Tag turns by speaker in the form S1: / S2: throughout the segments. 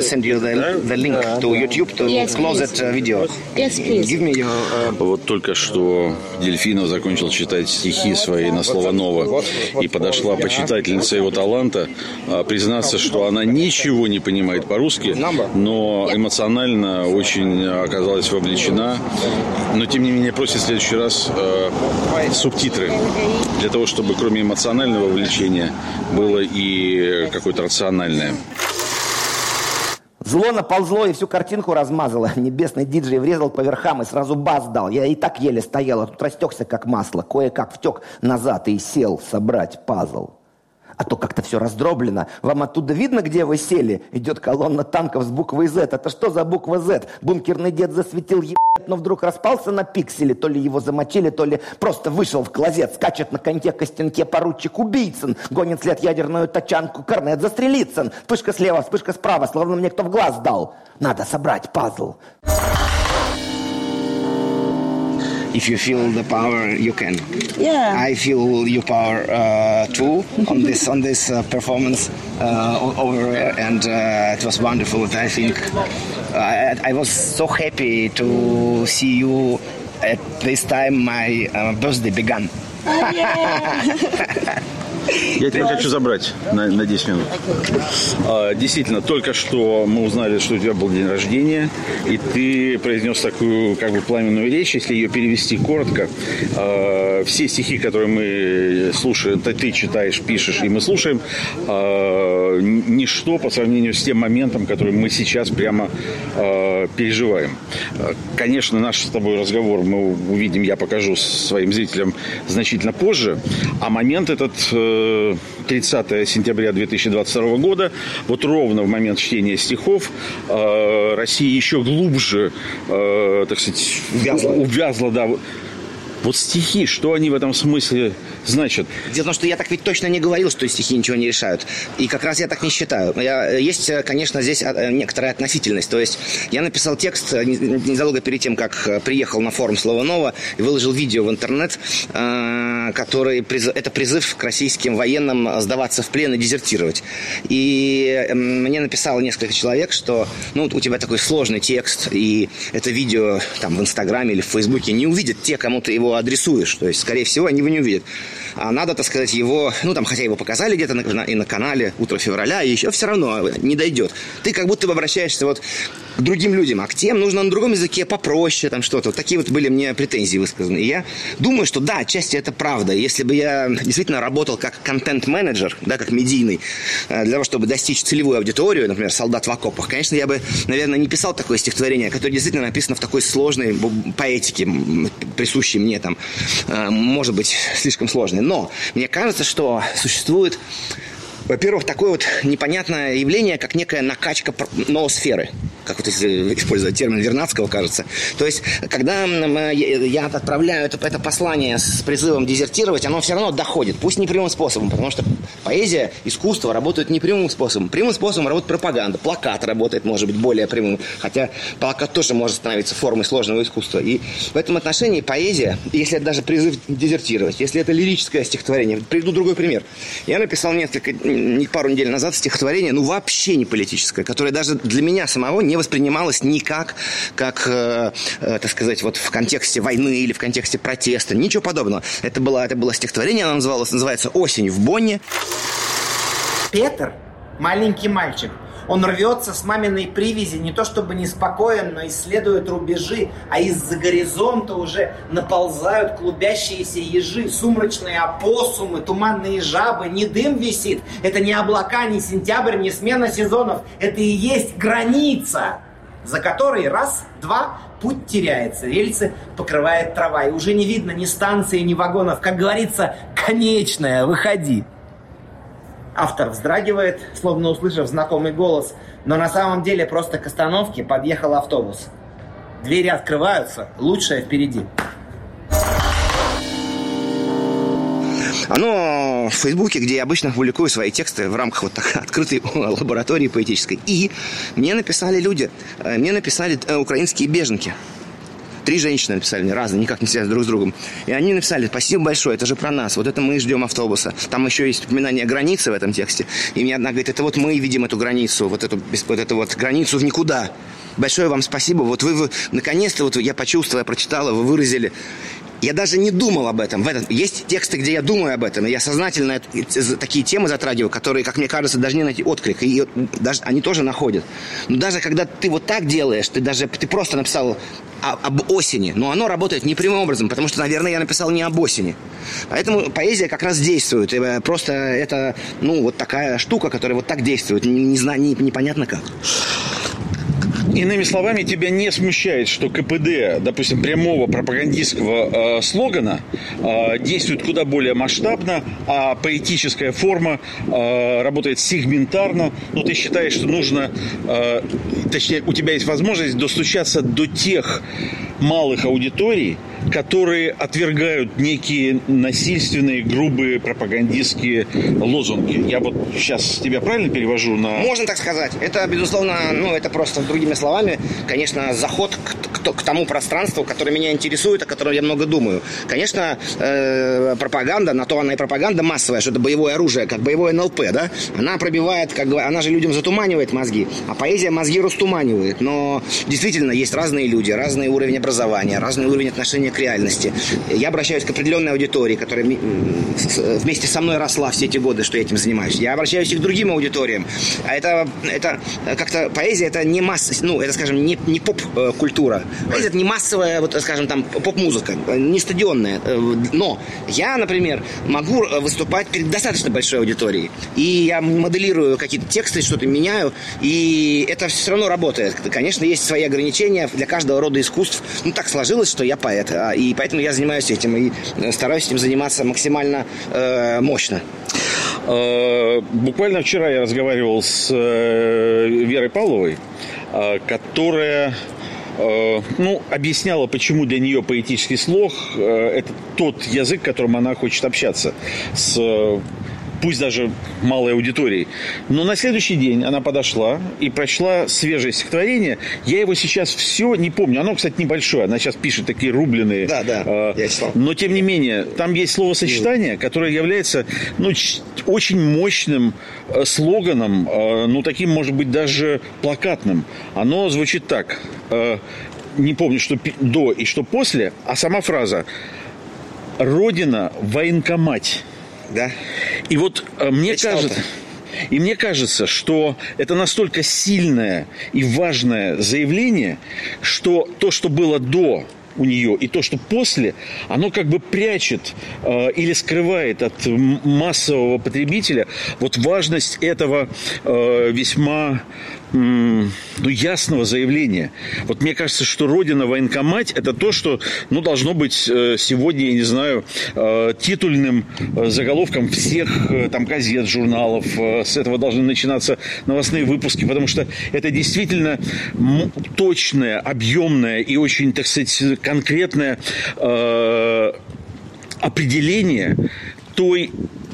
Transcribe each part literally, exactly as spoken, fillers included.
S1: send you the, the link to YouTube to yes, close please. That video.
S2: Yes, please.
S1: Give me your, uh...
S3: Вот только что Дельфинов закончил читать стихи свои на слово «ново», и подошла почитательница его таланта признаться, что она ничего не понимает по-русски, но эмоционально очень оказалась вовлечена. Но, тем не менее, просит в следующий раз э, субтитры, для того, чтобы кроме эмоционального вовлечения было и какое-то рациональное.
S4: Зло наползло и всю картинку размазало. Небесный диджей врезал по верхам и сразу бас дал. Я и так еле стоял, а тут растекся как масло. Кое-как втек назад и сел собрать пазл. А то как-то все раздроблено. Вам оттуда видно, где вы сели? Идет колонна танков с буквой Z. Это что за буква Z? Бункерный дед засветил ебать, но вдруг распался на пиксели. То ли его замочили, то ли просто вышел в клозет. Скачет на коньке к стенке поручик Убийцин. Гонит след ядерную тачанку. Корнет застрелицын. Вспышка слева, вспышка справа. Словно мне кто в глаз дал. Надо собрать пазл.
S1: If you feel the power, you can.
S2: Yeah.
S1: I feel your power uh, too on this on this uh, performance uh, over there, and uh, it was wonderful. I think I, I was so happy to see you at this time. My uh, birthday began.
S2: Oh, yeah.
S3: Я тебя хочу забрать на, на десять минут. А, действительно, только что мы узнали, что у тебя был день рождения, и ты произнес такую как бы пламенную речь. Если ее перевести коротко, а, все стихи, которые мы слушаем, ты, ты читаешь, пишешь, и мы слушаем, а, ничто по сравнению с тем моментом, который мы сейчас прямо а, переживаем. Конечно, наш с тобой разговор мы увидим, я покажу своим зрителям значительно позже, а момент этот тридцатое сентября две тысячи двадцать второго года, вот ровно в момент чтения стихов, э, Россия еще глубже, э, так сказать, увязла, увязла, да. Вот стихи, что они в этом смысле значат?
S1: Дело в том, что я так ведь точно не говорил, что стихи ничего не решают. И как раз я так не считаю. Я, есть, конечно, здесь некоторая относительность. То есть я написал текст незадолго перед тем, как приехал на форум «Слово ново» и выложил видео в интернет, который, это призыв к российским военным сдаваться в плен и дезертировать. И мне написало несколько человек, что ну, у тебя такой сложный текст, и это видео там, в Инстаграме или в Фейсбуке не увидят те, кому ты его адресуешь, то есть, скорее всего, они его не увидят. А надо, так сказать, его, ну, там, хотя его показали где-то на, на, и на канале «Утро февраля», и еще все равно не дойдет. Ты как будто бы обращаешься вот к другим людям, а к тем нужно на другом языке попроще, там что-то. Вот такие вот были мне претензии высказаны. И я думаю, что да, отчасти это правда. Если бы я действительно работал как контент-менеджер, да, как медийный, для того, чтобы достичь целевую аудиторию, например, «Солдат в окопах», конечно, я бы, наверное, не писал такое стихотворение, которое действительно написано в такой сложной поэтике, присущей мне там, может быть, слишком сложной. Но мне кажется, что существует, во-первых, такое вот непонятное явление, как некая накачка ноосферы. Как вот если использовать термин Вернадского, кажется. То есть, когда я отправляю это, это послание с призывом дезертировать, оно все равно доходит. Пусть не прямым способом, потому что поэзия, искусство работают не прямым способом. Прямым способом работает пропаганда. Плакат работает, может быть, более прямым. Хотя плакат тоже может становиться формой сложного искусства. И в этом отношении поэзия, если это даже призыв дезертировать, если это лирическое стихотворение. Приведу другой пример. Я написал несколько, пару недель назад стихотворение, ну вообще не политическое, которое даже для меня самого не воспринималось никак, как, э, э, так сказать, вот в контексте войны или в контексте протеста. Ничего подобного. Это было, это было стихотворение, оно называлось, называется «Осень в Бонне».
S5: Петр, маленький мальчик, он рвется с маминой привязи, не то чтобы неспокоен, но исследует рубежи, а из-за горизонта уже наползают клубящиеся ежи, сумрачные опоссумы, туманные жабы, не дым висит, это не облака, не сентябрь, не смена сезонов, это и есть граница, за которой раз, два, путь теряется, рельсы покрывает трава, и уже не видно ни станции, ни вагонов, как говорится, конечная, выходи. Автор вздрагивает, словно услышав знакомый голос, но на самом деле просто к остановке подъехал автобус. Двери открываются, лучшее впереди.
S1: Оно в Фейсбуке, где я обычно публикую свои тексты в рамках вот так открытой лаборатории поэтической. И мне написали люди, мне написали украинские беженки. три женщины написали, разные, никак не связаны друг с другом. И они написали: спасибо большое, это же про нас, вот это мы ждем автобуса. Там еще есть упоминание границы в этом тексте. И мне одна говорит: это вот мы видим эту границу, вот эту, вот эту вот границу в никуда. Большое вам спасибо. Вот вы, вы наконец-то, вот я почувствовала, я прочитала, вы выразили. Я даже не думал об этом. В этом. Есть тексты, где я думаю об этом, и я сознательно такие темы затрагиваю, которые, как мне кажется, должны найти отклик. И даже, они тоже находят. Но даже когда ты вот так делаешь, ты даже ты просто написал об осени, но оно работает непрямым образом, потому что, наверное, я написал не об осени. Поэтому поэзия как раз действует. И просто это, ну, вот такая штука, которая вот так действует. Не, не знаю, не, непонятно как.
S3: Иными словами, тебя не смущает, что КПД, допустим, прямого пропагандистского э, слогана э, действует куда более масштабно, а поэтическая форма э, работает сегментарно. Но ты считаешь, что нужно, э, точнее, у тебя есть возможность достучаться до тех малых аудиторий, которые отвергают некие насильственные, грубые пропагандистские лозунги. Я вот сейчас тебя правильно перевожу на...
S1: Можно так сказать. Это, безусловно, ну, это просто другими словами, конечно, заход к, к, к тому пространству, которое меня интересует, о котором я много думаю. Конечно, э, пропаганда, на то она и пропаганда массовая, что это боевое оружие, как боевое эн эл пэ, да? Она пробивает, как бы, она же людям затуманивает мозги, а поэзия мозги растуманивает. Но действительно есть разные люди, разный уровень образования, разный уровень отношения к реальности. Я обращаюсь к определенной аудитории, которая вместе со мной росла все эти годы, что я этим занимаюсь. Я обращаюсь и к другим аудиториям. А это, это как-то поэзия, это не масса, ну, это, скажем, не, не поп-культура. Поэзия — это не массовая, вот, скажем, там, поп-музыка, не стадионная. Но я, например, могу выступать перед достаточно большой аудиторией. И я моделирую какие-то тексты, что-то меняю, и это все равно работает. Конечно, есть свои ограничения для каждого рода искусств. Ну, так сложилось, что я поэт. И поэтому я занимаюсь этим и стараюсь этим заниматься максимально э, мощно.
S3: Буквально вчера я разговаривал с Верой Павловой, которая, ну, объясняла, почему для нее поэтический слог – это тот язык, которым она хочет общаться с, пусть даже малой аудиторией. Но на следующий день она подошла и прочла свежее стихотворение. Я его сейчас все не помню. Оно, кстати, небольшое. Она сейчас пишет такие рубленые.
S1: Да, да,
S3: э,
S1: я читал.
S3: Но, тем не менее, там есть словосочетание, которое является, ну, ч- очень мощным э, слоганом, э, ну, таким, может быть, даже плакатным. Оно звучит так. Э, не помню, что пи- до и что после, а сама фраза: «Родина – военкомать».
S1: Да.
S3: И вот э, мне кажется, и мне кажется, что это настолько сильное и важное заявление, что то, что было до у нее, и то, что после, оно как бы прячет э, или скрывает от массового потребителя вот важность этого э, весьма э, ну, ясного заявления. Вот мне кажется, что «Родина, военкомать» — это то, что, ну, должно быть э, сегодня, я не знаю, э, титульным э, заголовком всех э, там газет, журналов. Э, с этого должны начинаться новостные выпуски, потому что это действительно м- точное, объемное и очень, так сказать, конкретное э, определение той,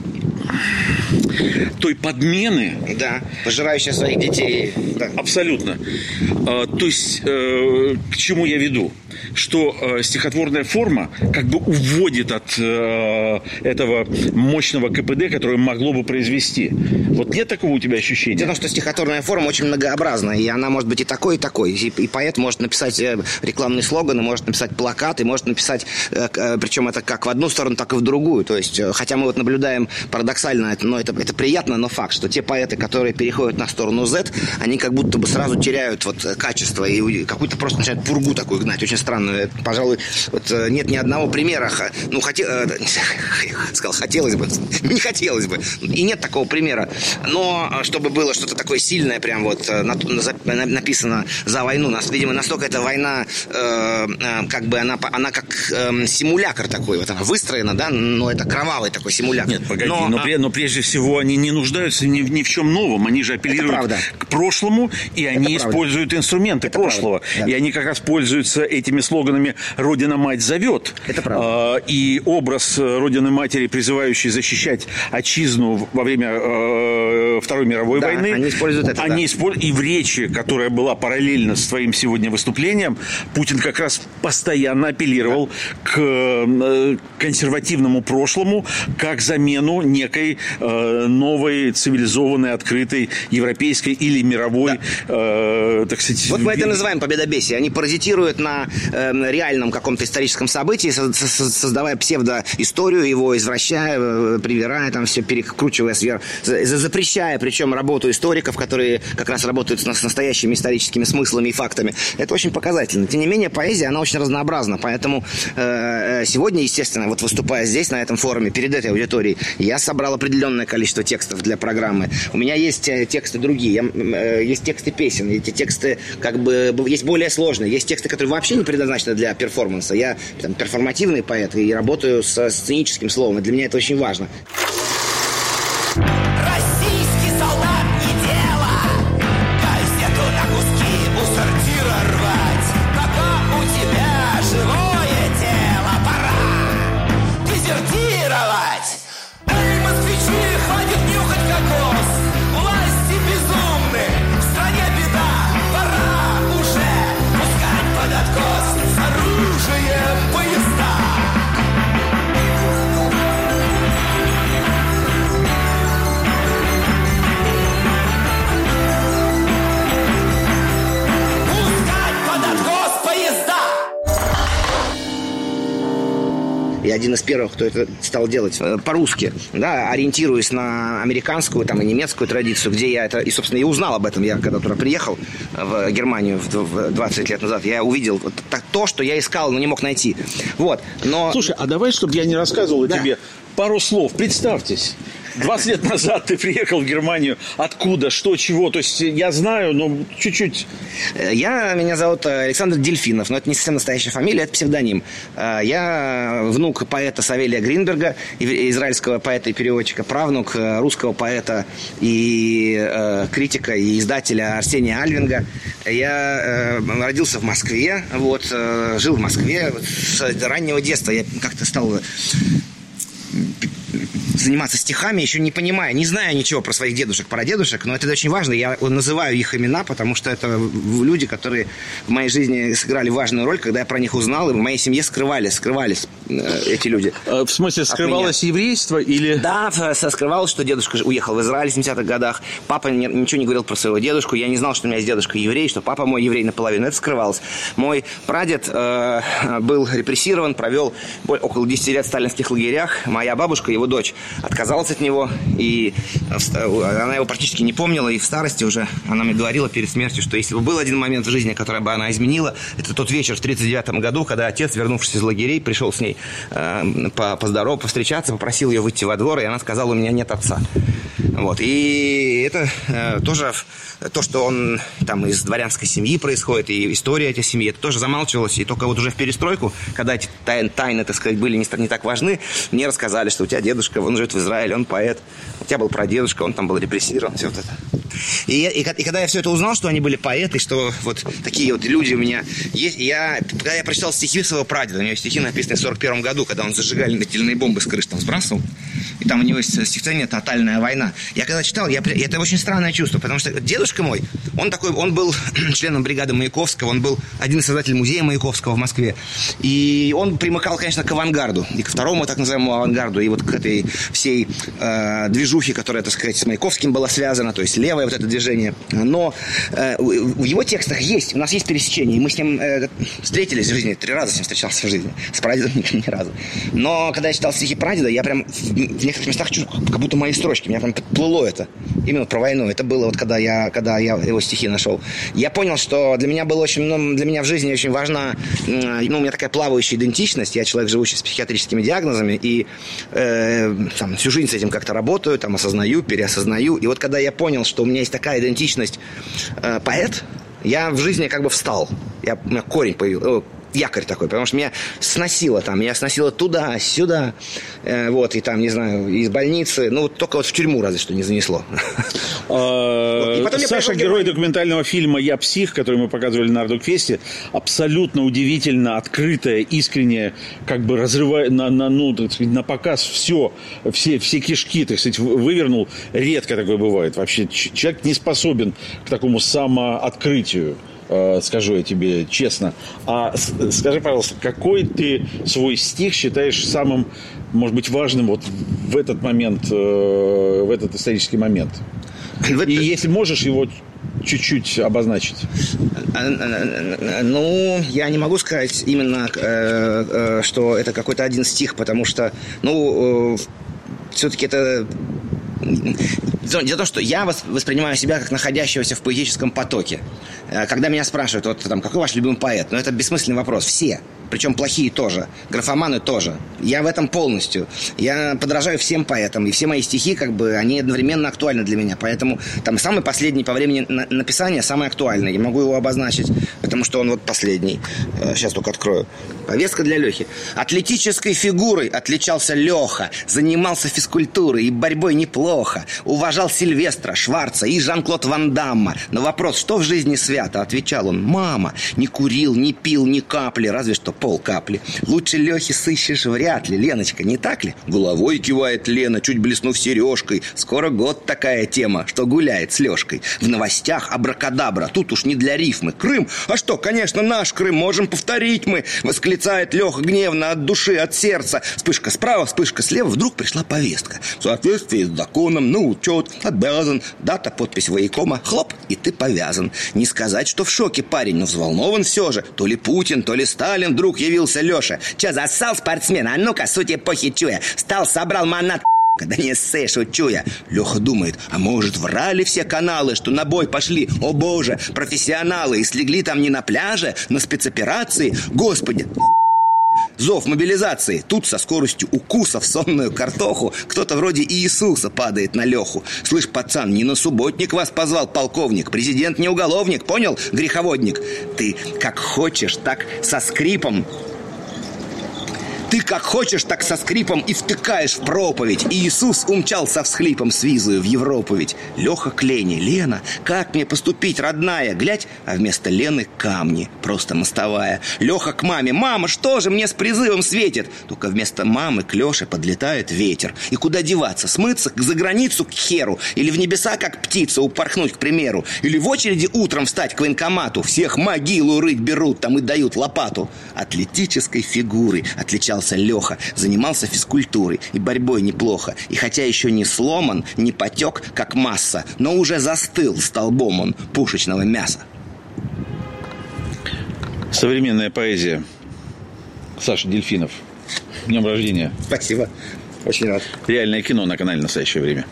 S3: той подмены.
S1: Да, пожирающая своих детей. Да.
S3: Абсолютно. Э, то есть, э, к чему я веду? Что э, стихотворная форма как бы уводит от э, этого мощного ка пэ дэ, которое могло бы произвести. Вот нет такого у тебя ощущения?
S1: Дело в том, что стихотворная форма очень многообразна, и она может быть и такой, и такой. И, и поэт может написать рекламный слоган, может написать плакат, и может написать, э, э, причем это как в одну сторону, так и в другую. То есть, э, хотя мы вот наблюдаем парадоксально, но это, это приятно, но факт, что те поэты, которые переходят на сторону Z, они как будто бы сразу теряют вот качество и какую-то просто начинают пургу такую гнать, очень странную. Пожалуй, вот нет ни одного примера. Ну, хотел, сказал, хотелось бы, не хотелось бы. И нет такого примера. Но чтобы было что-то такое сильное, прям вот написано за войну, нас, видимо, настолько эта война, э, как бы она, она как э, симулятор такой, вот она выстроена, да, но это кровавый такой симулятор.
S3: Нет, погоди,
S1: но
S3: но, но, но прежде всего они не нуждаются ни, ни в чем новом. Они же апеллируют к прошлому, и они это используют правда. инструменты это прошлого. Да. И они как раз пользуются этим слоганами «Родина-мать зовет».
S1: Это правда.
S3: И образ Родины-матери, призывающий защищать отчизну во время э, Второй мировой
S1: да,
S3: войны.
S1: Они используют это.
S3: Они
S1: да.
S3: используют, и в речи, которая была параллельно с твоим сегодня выступлением, Путин как раз постоянно апеллировал да. к э, консервативному прошлому как замену некой э, новой, цивилизованной, открытой, европейской или мировой, да. э, так сказать...
S1: Вот мы это называем победобесие. Они паразитируют на э, реальном каком-то историческом событии, со- со- создавая псевдоисторию, его извращая, э, привирая, там все перекручивая сверху, запрещая, причем работу историков, которые как раз работают с, с настоящими историческими смыслами и фактами. Это очень показательно. Тем не менее, поэзия, она очень разнообразна, поэтому э, сегодня, естественно, вот выступая здесь, на этом форуме, перед этой аудиторией, я собрал определенное количество текстов для программы. У меня есть тексты другие, я, э, есть тексты песен, эти тексты как бы есть более сложные, есть тексты, которые вообще не предназначены для перформанса. Я там, перформативный поэт и работаю со сценическим словом, и для меня это очень важно.
S6: Российский солдат не дело, газету на куски у сортира рвать. Пока у тебя живое тело, пора дезертировать. Эй, москвичи, хватит нюхать кокос, власти безумны, в стране беда. Пора уже пускать под откос с оружием поезда.
S1: Я один из первых, кто это стал делать по-русски, да, ориентируясь на американскую там, и немецкую традицию, где я это, и, собственно, и узнал об этом. Я когда туда приехал в Германию в двадцать лет назад, я увидел вот то, что я искал, но не мог найти. Вот, но...
S3: Слушай, а давай, чтобы я не рассказывал
S1: да.
S3: тебе, пару слов. Представьтесь. двадцать лет назад ты приехал в Германию. Откуда, что, чего? То есть я знаю, но чуть-чуть...
S1: Я, меня зовут Александр Дельфинов, но это не совсем настоящая фамилия, это псевдоним. Я внук поэта Савелия Гринберга, израильского поэта и переводчика, правнук русского поэта и критика, и издателя Арсения Альвинга. Я родился в Москве, вот, жил в Москве с раннего детства. Я как-то стал... заниматься стихами, еще не понимая, не зная ничего про своих дедушек, прадедушек, но это очень важно. Я называю их имена, потому что это люди, которые в моей жизни сыграли важную роль, когда я про них узнал, и в моей семье скрывались, скрывались эти люди.
S3: В смысле, скрывалось еврейство или...
S1: Да, скрывалось, что дедушка уехал в Израиль в семидесятых годах. Папа ничего не говорил про своего дедушку. Я не знал, что у меня есть дедушка еврей, что папа мой еврей наполовину. Это скрывалось. Мой прадед э, был репрессирован, провел около десяти лет в сталинских лагерях. Моя бабушка, его дочь, отказалась от него, и она его практически не помнила, и в старости уже она мне говорила перед смертью, что если бы был один момент в жизни, который бы она изменила, это тот вечер в тридцать девятом году, когда отец, вернувшись из лагерей, пришел с ней э, поздороваться, повстречаться, попросил ее выйти во двор, и она сказала: у меня нет отца. Вот. И это э, тоже то, что он там из дворянской семьи происходит, и история этой семьи, это тоже замалчивалось. И только вот уже в перестройку, когда эти тайны, тайны так сказать, были не, не так важны, мне рассказали, что у тебя дедушка, он живет в Израиле, он поэт, у тебя был прадедушка, он там был репрессирован, все вот это. И, и, и когда я все это узнал, что они были поэты, что вот такие вот люди у меня есть, я, когда я прочитал стихи своего прадеда, у него стихи написаны в сорок первом году, когда он зажигательные бомбы с крыш там сбрасывал, и там у него есть стихотворение «Тотальная война». Я когда читал, я, это очень странное чувство, потому что дедушка мой, он такой, он был членом бригады Маяковского, он был один из создателей музея Маяковского в Москве, и он примыкал, конечно, к авангарду, и к второму так называемому авангарду, и вот к этой всей э, движухе, которая, так сказать, с Маяковским была связана, то есть левое вот это движение. Но э, в его текстах есть, у нас есть пересечение, и мы с ним э, встретились в жизни, три раза с ним встречался в жизни, с прадедом ни, ни разу. Но когда я читал стихи прадеда, я прям в, в некоторых местах чувствую, как будто мои строчки, меня прям подплыло это, именно про войну. Это было вот когда я, когда я его стихи нашел. Я понял, что для меня было очень, ну, для меня в жизни очень важна, ну, у меня такая плавающая идентичность, я человек, живущий с психиатрическими диагнозами, и э, там, всю жизнь с этим как-то работаю, там, осознаю, переосознаю, и вот когда я понял, что у меня есть такая идентичность э, поэт, я в жизни как бы встал, я, у меня корень появился, якорь такой, потому что меня сносило там, меня сносило туда, сюда, э, вот, и там, не знаю, из больницы, ну, вот только вот в тюрьму разве что не занесло.
S3: Саша, герой документального фильма «Я псих», который мы показывали на Ардукфесте, абсолютно удивительно, открытая, искренняя, как бы разрывая на, на, ну, так сказать, на показ все, все, все кишки, так сказать, вывернул. Редко такое бывает. Вообще человек не способен к такому самоооткрытию. Скажу я тебе честно. А скажи, пожалуйста, какой ты свой стих считаешь самым, может быть, важным вот в этот момент, в этот исторический момент? И если можешь его чуть-чуть обозначить.
S1: Ну, я не могу сказать именно, что это какой-то один стих, потому что, ну, все-таки это... Дело в том, что я воспринимаю себя как находящегося в поэтическом потоке. Когда меня спрашивают, вот там, какой ваш любимый поэт? Ну, это бессмысленный вопрос. Все. Причем плохие тоже. Графоманы тоже. Я в этом полностью. Я подражаю всем поэтам. И все мои стихи, как бы, они одновременно актуальны для меня. Поэтому там самый последний по времени написания самый актуальный. Я могу его обозначить, потому что он вот последний. Сейчас только открою. Повестка для Лехи. Атлетической фигурой отличался Леха. Занимался физкультурой и борьбой неплохо. Уважал Сильвестра, Шварца и Жан-Клод Ван Дамма. На вопрос, что в жизни свято, отвечал он: мама. Не курил, не пил ни капли, разве что полкапли. Лучше Лехи сыщешь вряд ли, Леночка, не так ли? Головой кивает Лена, чуть блеснув сережкой. Скоро год такая тема, что гуляет с Лешкой. В новостях абракадабра, тут уж не для рифмы. Крым? А что, конечно, наш Крым, можем повторить мы. Восклицает Леха гневно от души, от сердца. Вспышка справа, вспышка слева, вдруг пришла повестка. В соответствии с законом, на учет, обязан. Дата, подпись воякома, хлоп, и ты повязан. Не сказать, что в шоке парень, но взволнован все же. То ли Путин, то ли Сталин вдруг явился Леша. Че, зассал спортсмен? А ну-ка, суть эпохи чуя. Стал, собрал манат. Да не ссы, шучу я. Леха думает, а может, врали все каналы, что на бой пошли, о боже, профессионалы, и слегли там не на пляже, на спецоперации. Господи, зов мобилизации. Тут со скоростью укуса в сонную картоху кто-то вроде Иисуса падает на Леху. Слышь, пацан, не на субботник вас позвал полковник. Президент не уголовник, понял, греховодник? Ты как хочешь, так со скрипом. Ты как хочешь, так со скрипом и втыкаешь в проповедь. И Иисус умчал со всхлипом с визою в Европу ведь. Леха к Лене: Лена, как мне поступить, родная? Глядь, а вместо Лены камни, просто мостовая. Леха к маме: мама, что же мне с призывом светит? Только вместо мамы к Леше подлетает ветер. И куда деваться? Смыться к за границу к херу? Или в небеса, как птица, упорхнуть, к примеру? Или в очереди утром встать к военкомату? Всех могилу рыть берут, там и дают лопату. Атлетической фигурой отличался Леха, занимался физкультурой и борьбой неплохо. И хотя еще не сломан, не потек, как масса, но уже застыл столбом он пушечного мяса.
S3: Современная поэзия. Саша Дельфинов. С днем рождения.
S1: Спасибо. Очень рад.
S3: Реальное кино на канале «Настоящее время».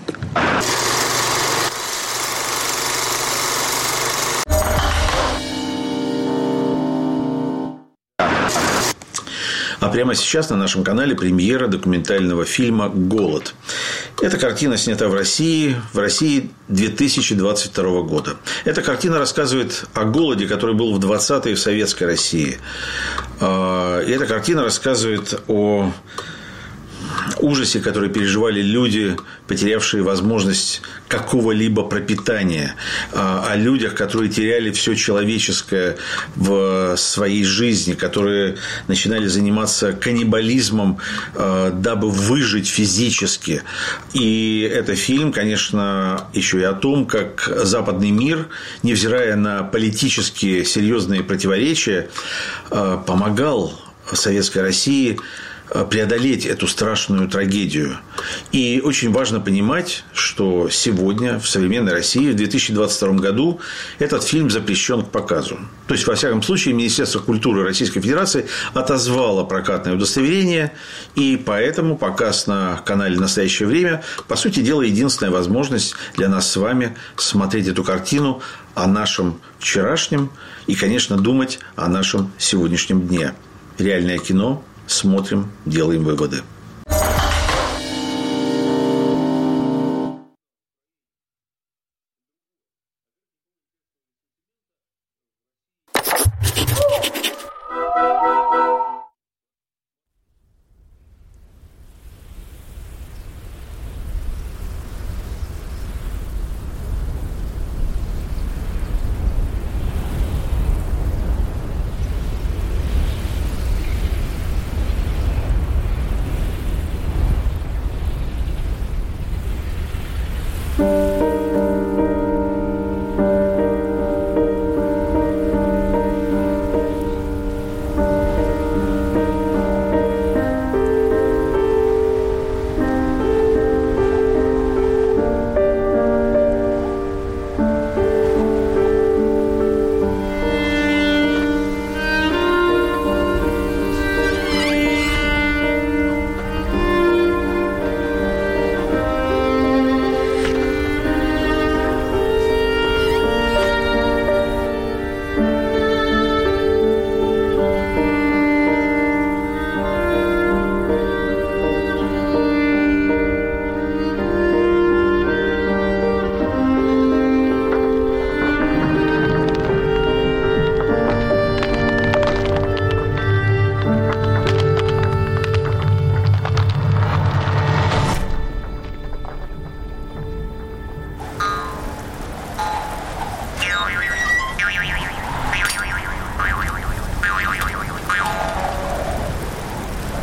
S3: А прямо сейчас на нашем канале премьера документального фильма «Голод». Эта картина снята в России, в России две тысячи двадцать второго года. Эта картина рассказывает о голоде, который был в двадцатые в Советской России. И эта картина рассказывает о ужасе, который переживали люди, потерявшие возможность какого-либо пропитания, о людях, которые теряли все человеческое в своей жизни, которые начинали заниматься каннибализмом, дабы выжить физически. И это фильм, конечно, еще и о том, как западный мир, невзирая на политические серьезные противоречия, помогал Советской России преодолеть эту страшную трагедию. И очень важно понимать, что сегодня в современной России в две тысячи двадцать втором году этот фильм запрещен к показу. То есть, во всяком случае, Министерство культуры Российской Федерации отозвало прокатное удостоверение, и поэтому показ на канале «Настоящее время», по сути дела, единственная возможность для нас с вами смотреть эту картину о нашем вчерашнем и, конечно, думать о нашем сегодняшнем дне. Реальное кино. Смотрим, делаем выводы.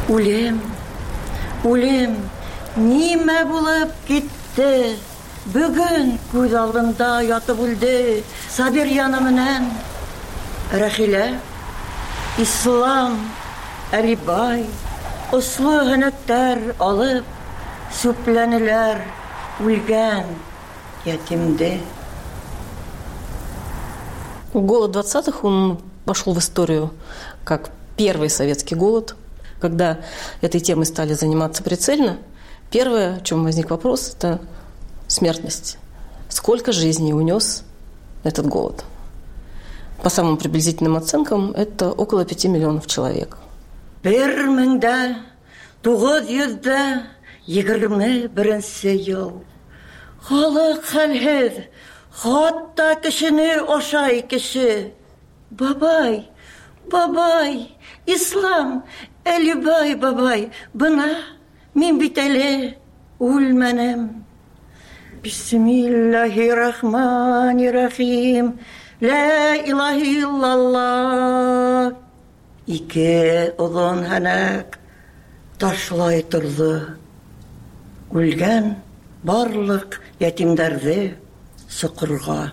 S2: Үлем, үлем, ниме булып китте? Бүген күз алдымда ятып үлде Сабир яны менән Рәхилә, Ислам, Әлибай, ослы һөнәктәр алып, сүпләнеләр үлгән ятимде.
S7: Голод двадцатых, он вошел в историю как первый советский голод. Когда этой темой стали заниматься прицельно, первое, о чем возник вопрос, это смертность. Сколько жизней унес этот голод? По самым приблизительным оценкам, это около пяти миллионов человек.
S2: Бер меңдә, тугыз йөздә, егерме беренче ел. Халык хәлһез, хатта кешене ашай кеше. Бабай, бабай, Ислам, Әлибай бабай, бына мин бит әле үлмәнем. Бисмиллаһир-рахманир-рахим. Ла илаһа иллаллах. Ике озон һәнәк ташлай торды. Үлгән барлык ятимдәрҙе соҡорға.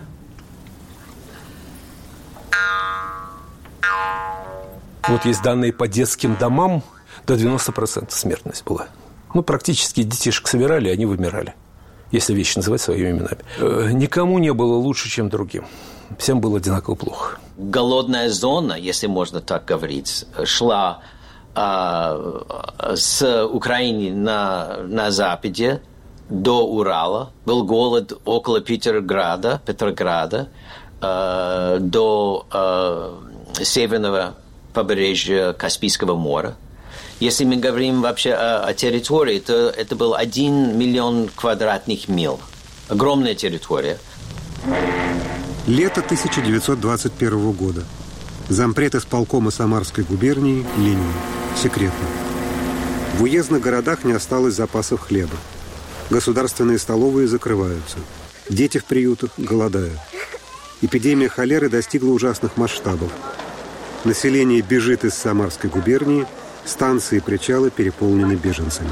S8: Вот есть данные по детским домам, до девяноста процентов смертность была. Ну, практически детишек собирали, и они вымирали, если вещи называть своими именами. Э, никому не было лучше, чем другим. Всем было одинаково плохо.
S9: Голодная зона, если можно так говорить, шла э, с Украины на, на западе до Урала. Был голод около Петрограда, Петрограда э, до э, северного побережья Каспийского моря. Если мы говорим вообще о, о территории, то это был один миллион квадратных миль. Огромная территория.
S10: Лето тысяча девятьсот двадцать первого года. Зампред исполкома Самарской губернии Ленин. Секретно. В уездных городах не осталось запасов хлеба. Государственные столовые закрываются. Дети в приютах голодают. Эпидемия холеры достигла ужасных масштабов. Население бежит из Самарской губернии, станции и причалы переполнены беженцами.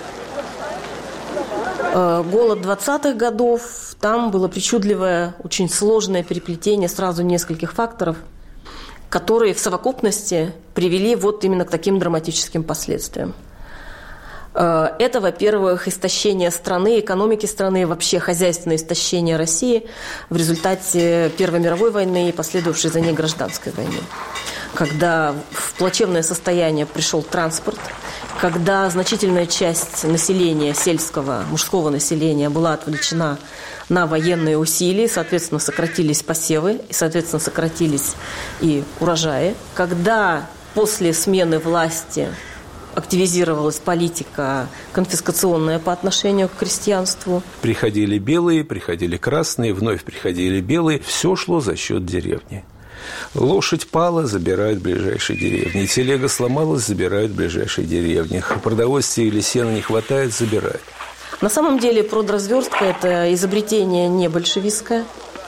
S7: Голод двадцатых годов, там было причудливое, очень сложное переплетение сразу нескольких факторов, которые в совокупности привели вот именно к таким драматическим последствиям. Это, во-первых, истощение страны, экономики страны, вообще хозяйственное истощение России в результате Первой мировой войны и последовавшей за ней гражданской войны. Когда в плачевное состояние пришел транспорт, когда значительная часть населения, сельского, мужского населения была отвлечена на военные усилия, соответственно, сократились посевы, и, соответственно, сократились и урожаи. Когда после смены власти активизировалась политика конфискационная по отношению к крестьянству.
S8: Приходили белые, приходили красные, вновь приходили белые. Все шло за счет деревни. Лошадь пала, забирают в ближайшей деревне. Телега сломалась, забирают в ближайшей деревне. Продовольствия или сена не хватает, забирают.
S7: На самом деле продразверстка – это изобретение не большевистское.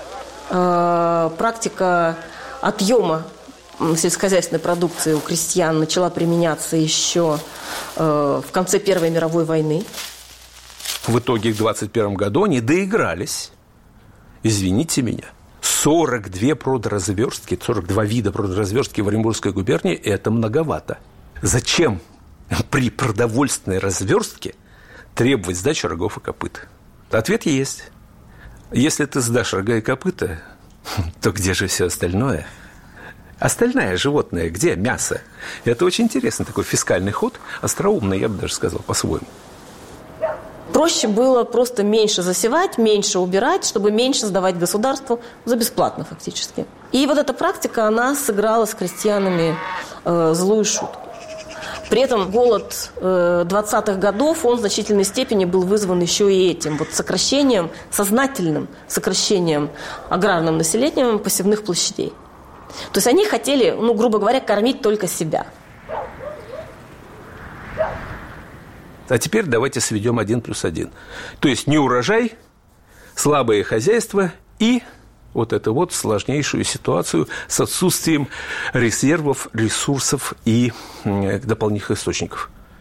S7: Практика отъема сельскохозяйственной продукции у крестьян начала применяться еще в конце Первой мировой войны.
S8: В итоге в двадцать первом году они доигрались. Извините меня. сорок две продразверстки, сорок два вида продразверстки в Оренбургской губернии – это многовато. Зачем при продовольственной разверстке требовать сдачи рогов и копыт? Ответ есть. Если ты сдашь рога и копыта, то где же все остальное? Остальное животное где? Мясо. Это очень интересный такой фискальный ход, остроумный, я бы даже сказал, по-своему.
S7: Проще было просто меньше засевать, меньше убирать, чтобы меньше сдавать государству за бесплатно фактически. И вот эта практика, она сыграла с крестьянами э, злую шутку. При этом голод э, двадцатых годов, он в значительной степени был вызван еще и этим, вот сокращением, сознательным сокращением аграрным населением посевных площадей. То есть они хотели, ну, грубо говоря, кормить только себя.
S8: А теперь давайте сведем один плюс один. То есть неурожай, слабое хозяйство и вот эту вот сложнейшую ситуацию с отсутствием резервов, ресурсов и дополнительных источников.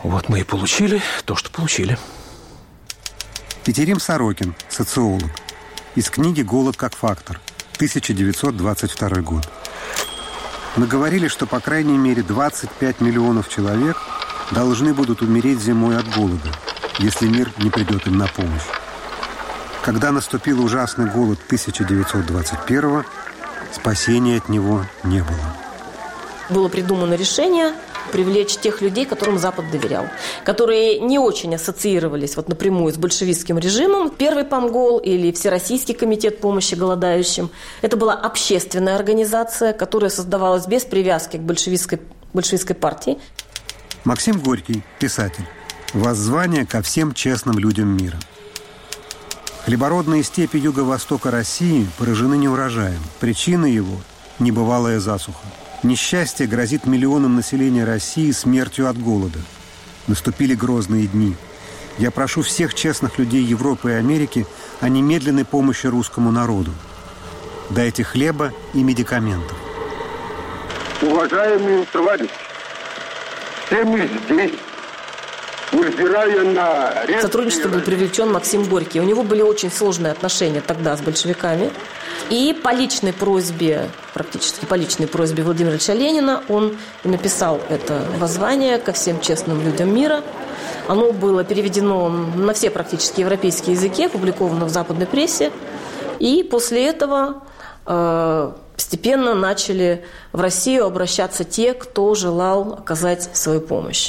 S8: Вот мы и получили то, что получили.
S10: Петерим Сорокин, социолог. Из книги «Голод как фактор», тысяча девятьсот двадцать второй год. Мы говорили, что по крайней мере двадцать пять миллионов человек должны будут умереть зимой от голода, если мир не придет им на помощь. Когда наступил ужасный голод тысяча девятьсот двадцать первого, спасения от него не было.
S7: Было придумано решение привлечь тех людей, которым Запад доверял, которые не очень ассоциировались вот напрямую с большевистским режимом. Первый Помгол или Всероссийский комитет помощи голодающим. Это была общественная организация, которая создавалась без привязки к большевистской, большевистской партии.
S10: Максим Горький, писатель. Воззвание ко всем честным людям мира. Хлебородные степи юго-востока России поражены неурожаем. Причина его – небывалая засуха. Несчастье грозит миллионам населения России смертью от голода. Наступили грозные дни. Я прошу всех честных людей Европы и Америки о немедленной помощи русскому народу. Дайте хлеба и медикаментов.
S11: Уважаемые товарищи, все мы здесь, невзирая на...
S7: В сотрудничество был привлечен Максим Горький. У него были очень сложные отношения тогда с большевиками. И по личной просьбе, практически по личной просьбе Владимира Ильича Ленина, он написал это воззвание ко всем честным людям мира. Оно было переведено на все практически европейские языки, опубликовано в западной прессе. И после этого э, постепенно начали в Россию обращаться те, кто желал оказать свою помощь.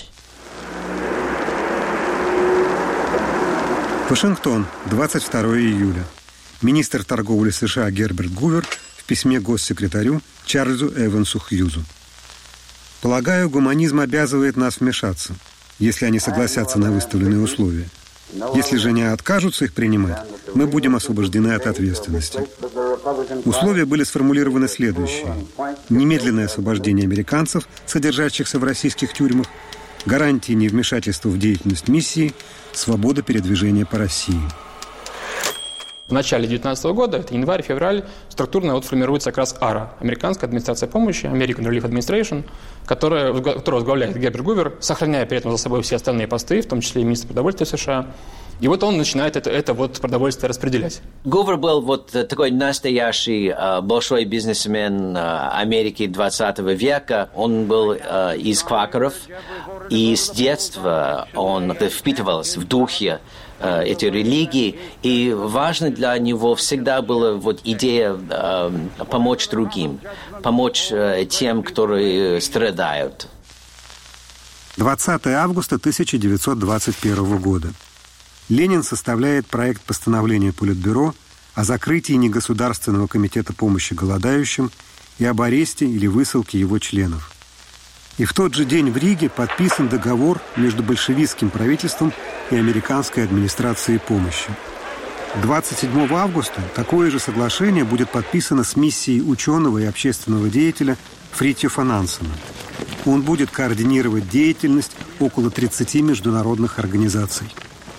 S10: Вашингтон, двадцать второго июля. Министр торговли США Герберт Гувер в письме госсекретарю Чарльзу Эвансу Хьюзу. Полагаю, гуманизм обязывает нас вмешаться, если они согласятся на выставленные условия. Если же они откажутся их принимать, мы будем освобождены от ответственности. Условия были сформулированы следующие. Немедленное освобождение американцев, содержащихся в российских тюрьмах, гарантии невмешательства в деятельность миссии, свобода передвижения по России.
S12: В начале две тысячи девятнадцатого года, это январь-февраль, структурно вот формируется как раз АРА, Американская администрация помощи, American Relief Administration, которая, которую возглавляет Герберт Гувер, сохраняя при этом за собой все остальные посты, в том числе и министр продовольствия США. И вот он начинает это, это вот продовольствие распределять.
S9: Гувер был вот такой настоящий э, большой бизнесмен э, Америки двадцатого века. Он был э, из квакеров, и с детства он впитывался в духе э, этой религии. И важно для него всегда была вот идея э, помочь другим, помочь э, тем, которые страдают.
S10: двадцатого августа тысяча девятьсот двадцать первого года. Ленин составляет проект постановления Политбюро о закрытии негосударственного комитета помощи голодающим и об аресте или высылке его членов. И в тот же день в Риге подписан договор между большевистским правительством и американской администрацией помощи. двадцать седьмого августа такое же соглашение будет подписано с миссией ученого и общественного деятеля Фритьёфа Нансена. Он будет координировать деятельность около тридцати международных организаций.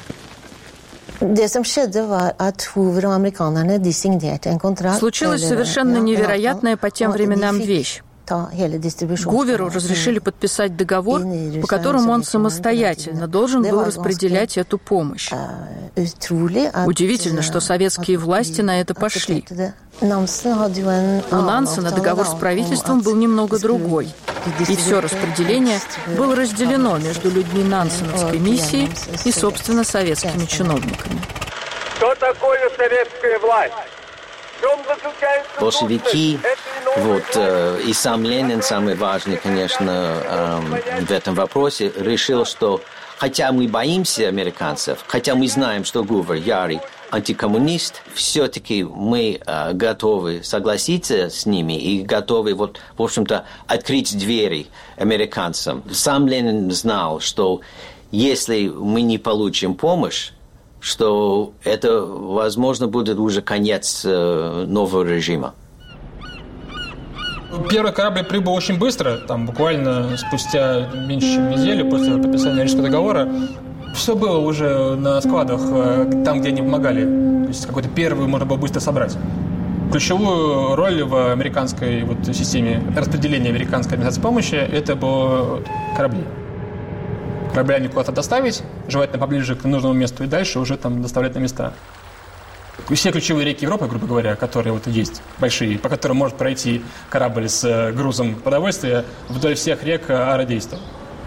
S13: Случилась совершенно невероятная по тем временам вещь. Гуверу разрешили подписать договор, по которому он самостоятельно должен был распределять эту помощь. Удивительно, что советские власти на это пошли. У Нансена договор с правительством был немного другой. И все распределение было разделено между людьми нансеновской миссии и, собственно, советскими чиновниками.
S11: Что такое советская власть?
S9: Большевики, вот, э, и сам Ленин, самый важный, конечно, э, в этом вопросе, решил, что хотя мы боимся американцев, хотя мы знаем, что Гувер ярый антикоммунист, все-таки мы э, готовы согласиться с ними и готовы, вот, в общем-то, открыть двери американцам. Сам Ленин знал, что если мы не получим помощь, что это, возможно, будет уже конец э, нового режима.
S12: Первый корабль прибыл очень быстро, там буквально спустя меньше, чем неделю после подписания Рижского договора. Все было уже на складах, там, где они помогали. То есть какой-то первый можно было быстро собрать. Ключевую роль в американской вот, системе распределения американской администрации помощи это были корабли. кораблями куда-то доставить, желательно поближе к нужному месту, и дальше уже там доставлять на места. Все ключевые реки Европы, грубо говоря, которые вот есть, большие, по которым может пройти корабль с грузом продовольствия, вдоль всех рек Ара действовал.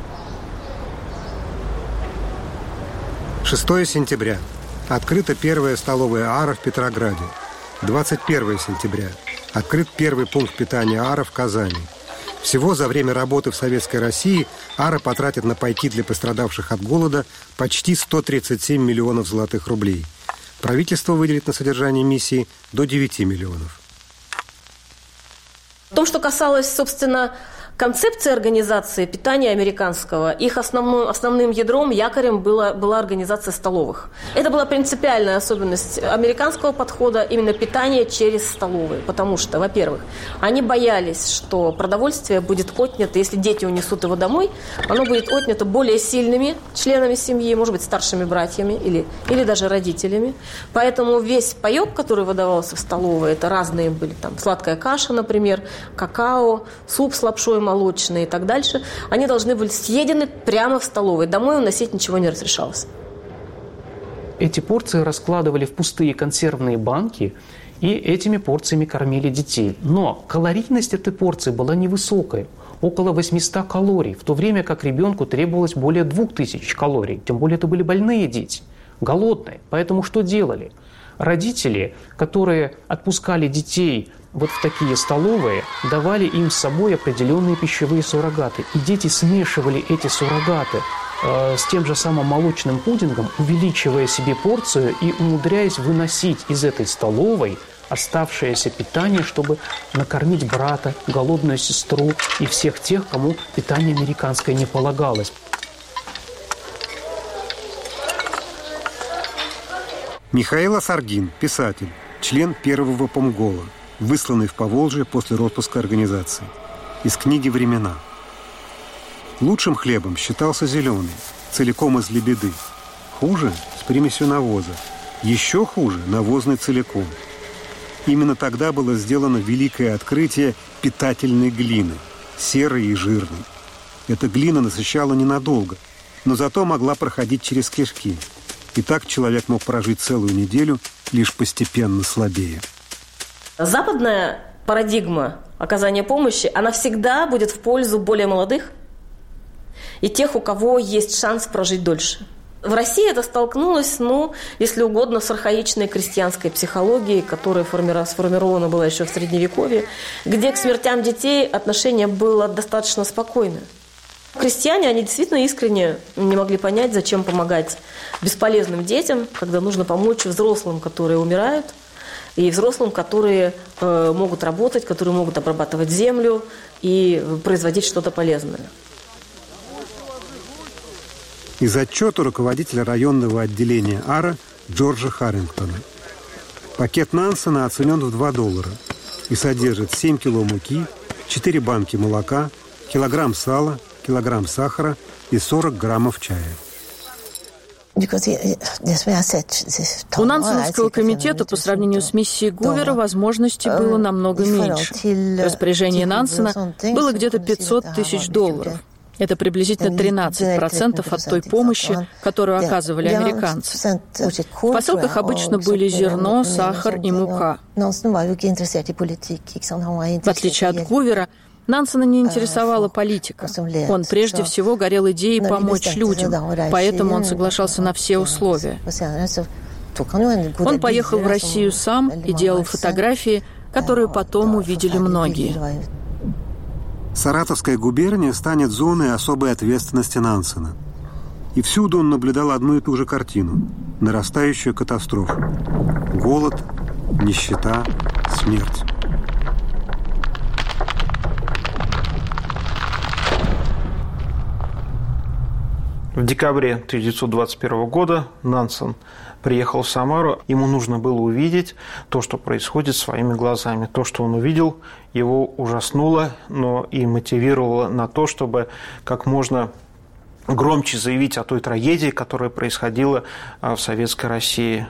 S10: шестое сентября. Открыта первая столовая Ара в Петрограде. двадцать первое сентября. Открыт первый пункт питания Ара в Казани. Всего за время работы в Советской России Ара потратит на пайки для пострадавших от голода почти сто тридцать семь миллионов золотых рублей. Правительство выделит на содержание миссии до девяти миллионов.
S7: В том, что касалось, собственно, концепции организации питания американского, их основным, основным ядром, якорем была, была организация столовых. Это была принципиальная особенность американского подхода, именно питание через столовые. Потому что, во-первых, они боялись, что продовольствие будет отнято, если дети унесут его домой, оно будет отнято более сильными членами семьи, может быть, старшими братьями или, или даже родителями. Поэтому весь паёк, который выдавался в столовые, это разные были, там, сладкая каша, например, какао, суп с лапшой, молочные и так дальше, они должны были съедены прямо в столовой. Домой уносить ничего не разрешалось.
S14: Эти порции раскладывали в пустые консервные банки и этими порциями кормили детей. Но калорийность этой порции была невысокой, около восемьсот калорий, в то время как ребенку требовалось более двух тысяч калорий. Тем более это были больные дети, голодные. Поэтому что делали? Родители, которые отпускали детей вот в такие столовые, давали им с собой определенные пищевые суррогаты. И дети смешивали эти суррогаты э, с тем же самым молочным пудингом, увеличивая себе порцию и умудряясь выносить из этой столовой оставшееся питание, чтобы накормить брата, голодную сестру и всех тех, кому питание американское не полагалось.
S10: Михаил Осаргин, писатель, член первого помгола, высланный в Поволжье после распуска организации. Из книги «Времена». Лучшим хлебом считался зеленый, целиком из лебеды. Хуже – с примесью навоза. Еще хуже – навозный целиком. Именно тогда было сделано великое открытие питательной глины, серой и жирной. Эта глина насыщала ненадолго, но зато могла проходить через кишки. И так человек мог прожить целую неделю, лишь постепенно слабее.
S7: Западная парадигма оказания помощи, она всегда будет в пользу более молодых и тех, у кого есть шанс прожить дольше. В России это столкнулось, ну, если угодно, с архаичной крестьянской психологией, которая сформирована была еще в Средневековье, где к смертям детей отношение было достаточно спокойное. Крестьяне, они действительно искренне не могли понять, зачем помогать бесполезным детям, когда нужно помочь взрослым, которые умирают, и взрослым, которые э, могут работать, которые могут обрабатывать землю и производить что-то полезное.
S10: Из отчета руководителя районного отделения Ара Джорджа Харрингтона. Пакет Нансена оценен в два доллара и содержит семь кило муки, четыре банки молока, килограмм сала, килограмм сахара и сорок граммов чая.
S13: У Нансеновского комитета по сравнению с миссией Гувера возможностей было намного меньше. Распоряжение Нансена было где-то пятьсот тысяч долларов. Это приблизительно тринадцать процентов от той помощи, которую оказывали американцы. В посылках обычно были зерно, сахар и мука. В отличие от Гувера, Нансена не интересовала политика. Он прежде всего горел идеей помочь людям, поэтому он соглашался на все условия. Он поехал в Россию сам и делал фотографии, которые потом увидели многие.
S10: Саратовская губерния станет зоной особой ответственности Нансена. И всюду он наблюдал одну и ту же картину – нарастающую катастрофу. Голод, нищета, смерть.
S15: В декабре тысяча девятьсот двадцать первого года Нансен приехал в Самару. Ему нужно было увидеть то, что происходит своими глазами. То, что он увидел, его ужаснуло, но и мотивировало на то, чтобы как можно громче заявить о той трагедии, которая происходила в Советской России.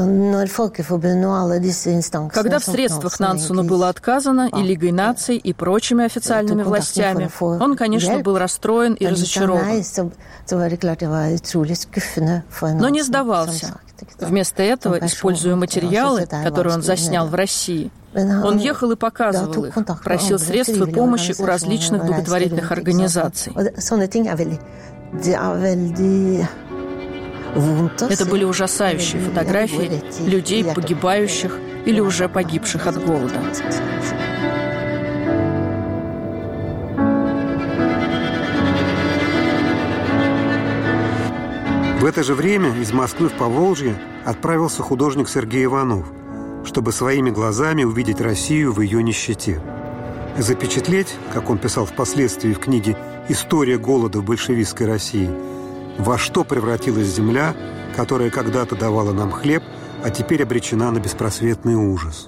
S13: Когда в средствах Нансену было отказано и Лигой наций, и прочими официальными властями, он, конечно, был расстроен и разочарован. Но не сдавался. Вместо этого, используя материалы, которые он заснял в России, он ехал и показывал их, просил средств и помощи у различных благотворительных организаций. Это были ужасающие фотографии людей, погибающих или уже погибших от голода.
S10: В это же время из Москвы в Поволжье отправился художник Сергей Иванов, чтобы своими глазами увидеть Россию в ее нищете. Запечатлеть, как он писал впоследствии в книге «История голода в большевистской России», во что превратилась земля, которая когда-то давала нам хлеб, а теперь обречена на беспросветный ужас.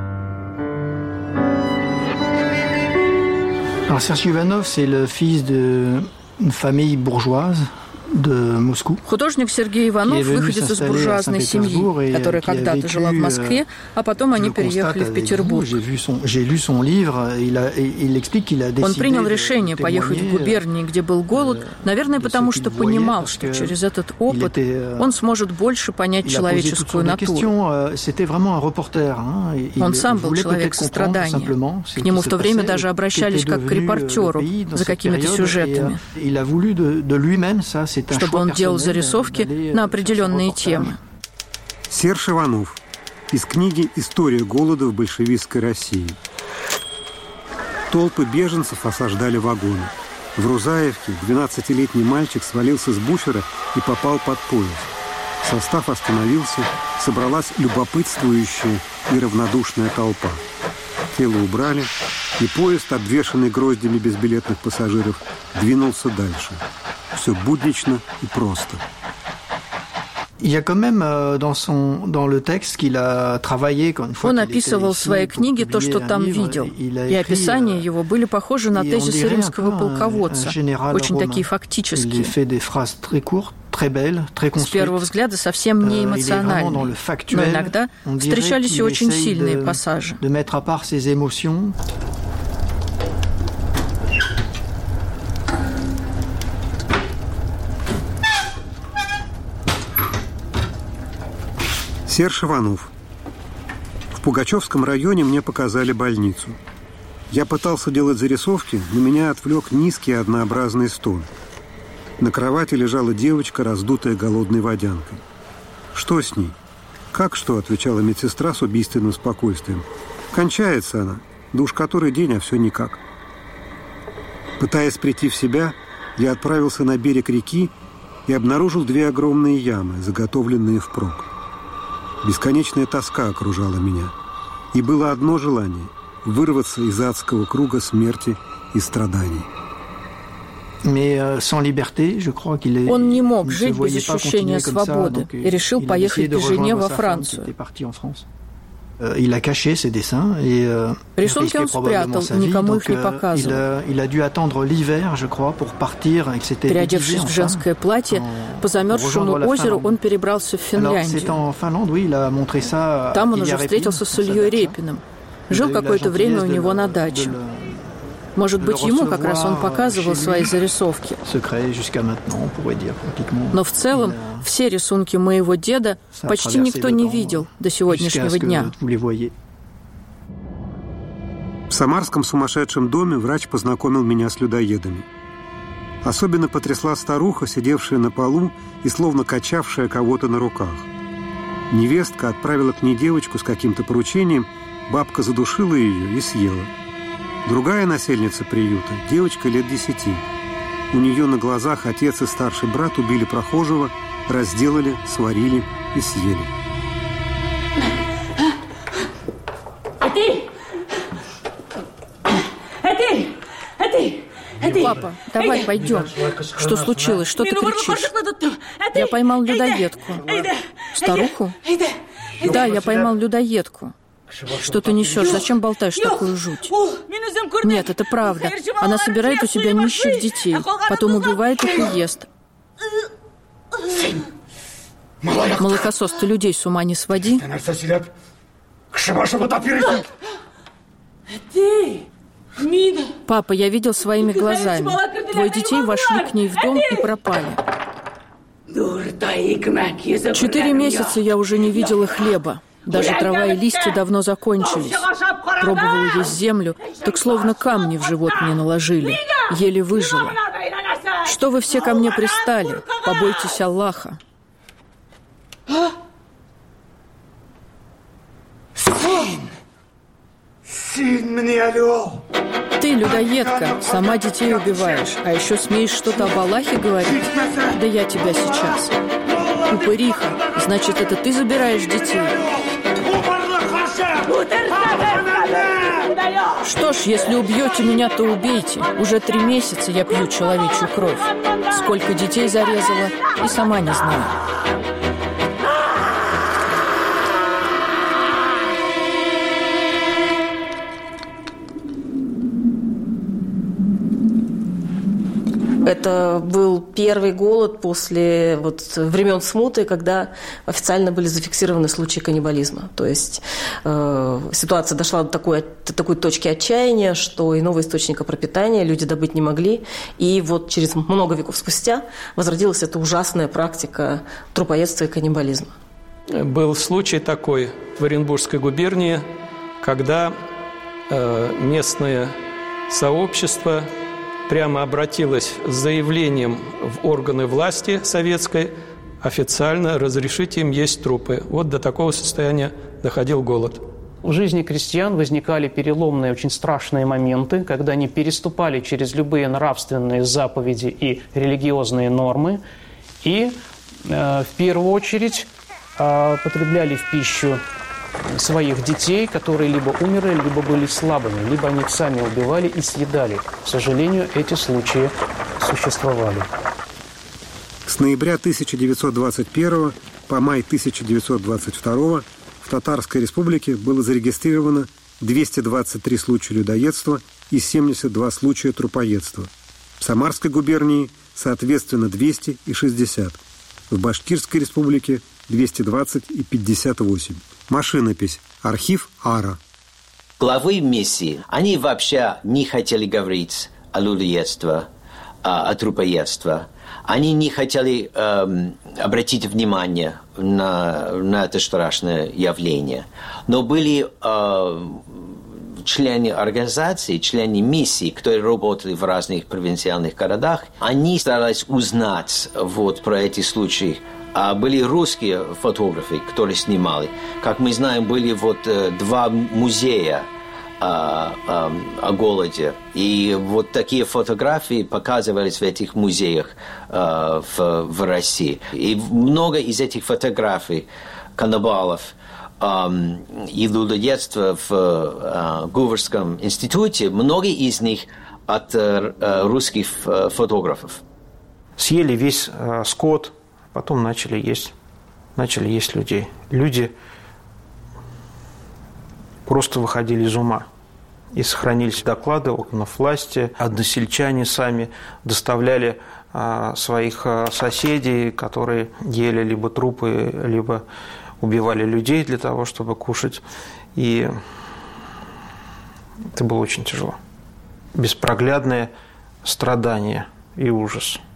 S16: Alors Sergei Ivanov, c'est le fils d'une famille bourgeoise de Moscou.
S13: Художник Сергей Иванов, выходец из буржуазной семьи, которая когда-то жила в Москве, а потом они переехали в Петербург. Он принял решение поехать в губернии, где был голод, наверное, потому что понимал, что через этот опыт он сможет больше понять человеческую натуру. Он сам был человек сострадания. К нему в то время даже обращались как к репортеру за какими-то сюжетами, чтобы он делал зарисовки на определенные темы.
S10: Серж Иванов. Из книги «История голода в большевистской России». Толпы беженцев осаждали вагоны. В Рузаевке двенадцатилетний мальчик свалился с буфера и попал под поезд. Состав остановился, собралась любопытствующая и равнодушная толпа. Тело убрали, и поезд, обвешанный гроздями безбилетных пассажиров, двинулся дальше. Все буднично и просто.
S13: Он описывал в своей книге то, что там видел, и описания его были похожи на тезисы римского полководца, очень такие фактические. С первого взгляда совсем не эмоциональные, но иногда встречались и очень сильные пассажи.
S10: Серж Иванов. В Пугачевском районе мне показали больницу. Я пытался делать зарисовки, но меня отвлек низкий однообразный стон. На кровати лежала девочка, раздутая голодной водянкой. «Что с ней?» «Как что?» – отвечала медсестра с убийственным спокойствием. «Кончается она. Да уж который день, а все никак». Пытаясь прийти в себя, я отправился на берег реки и обнаружил две огромные ямы, заготовленные впрок. Бесконечная тоска окружала меня. И было одно желание – вырваться из адского круга смерти и страданий.
S13: Он не мог жить без ощущения свободы и решил поехать к жене во Францию. Рисунки он спрятал, никому их не показывал. Переодевшись в женское платье, по замерзшему озеру он перебрался в Финляндию. Там он уже встретился с Ильей Репиным. Жил какое-то время у него на даче. Может быть, ему как раз он показывал свои зарисовки. Но в целом все рисунки моего деда почти никто не видел до сегодняшнего дня.
S10: В самарском сумасшедшем доме врач познакомил меня с людоедами. Особенно потрясла старуха, сидевшая на полу и словно качавшая кого-то на руках. Невестка отправила к ней девочку с каким-то поручением, бабка задушила ее и съела. Другая насельница приюта, девочка лет десяти. У нее на глазах отец и старший брат убили прохожего, разделали, сварили и съели.
S13: Папа, давай пойдем. Что случилось? Что ты кричишь? Я поймал людоедку. Старуху? Да, я поймал людоедку. Что ты несешь? Зачем болтаешь такую жуть? Нет, это правда. Она собирает у себя нищих детей, потом убивает их и ест. Молокосос, ты людей с ума не своди. Папа, я видел своими глазами. Двое детей вошли к ней в дом и пропали. Четыре месяца я уже не видела хлеба. Даже трава и листья давно закончились. Пробовала есть землю, так словно камни в живот мне наложили. Еле выжила. Что вы все ко мне пристали? Побойтесь Аллаха.
S6: Сын! Сын мне орел!
S13: Ты, людоедка, сама детей убиваешь, а еще смеешь что-то об Аллахе говорить? Да я тебя сейчас. Упыриха, значит, это ты забираешь детей? Что ж, если убьете меня, то убейте. Уже три месяца я пью человечью кровь. Сколько детей зарезала, и сама не знаю.
S7: Это был первый голод после вот времен смуты, когда официально были зафиксированы случаи каннибализма. То есть э, ситуация дошла до такой, до такой точки отчаяния, что иного источника пропитания люди добыть не могли. И вот через много веков спустя возродилась эта ужасная практика трупоедства и каннибализма.
S17: Был случай такой в Оренбургской губернии, когда э, местное сообщество прямо обратилась с заявлением в органы власти советской официально разрешить им есть трупы. Вот до такого состояния доходил голод.
S14: В жизни крестьян возникали переломные, очень страшные моменты, когда они переступали через любые нравственные заповеди и религиозные нормы и э, в первую очередь э, потребляли в пищу своих детей, которые либо умерли, либо были слабыми, либо они их сами убивали и съедали. К сожалению, эти случаи существовали.
S10: С ноября тысяча девятьсот двадцать первого по май тысяча девятьсот двадцать второго в Татарской Республике было зарегистрировано двести двадцать три случая людоедства и семьдесят два случая трупоедства. В Самарской губернии, соответственно, двести и шестьдесят. В Башкирской Республике двести двадцать и пятьдесят восемь. Машинопись. Архив АРА.
S9: Главы миссии, они вообще не хотели говорить о людоедстве, о трупоедстве. Они не хотели эм, обратить внимание на, на это страшное явление. Но были э, члены организации, члены миссии, которые работали в разных провинциальных городах. Они старались узнать вот, про эти случаи. А были русские фотографы, которые снимали. Как мы знаем, были вот э, два музея э, э, о голоде. И вот такие фотографии показывались в этих музеях э, в, в России. И много из этих фотографий каннибалов э, и людоедства в э, Гуверском институте, многие из них от э, русских фотографов.
S15: Съели весь э, скот. Потом начали есть, начали есть людей. Люди просто выходили из ума. И сохранились доклады органов власти. Односельчане сами доставляли а, своих а, соседей, которые ели либо трупы, либо убивали людей для того, чтобы кушать. И это было очень тяжело. Беспроглядное страдание и ужас.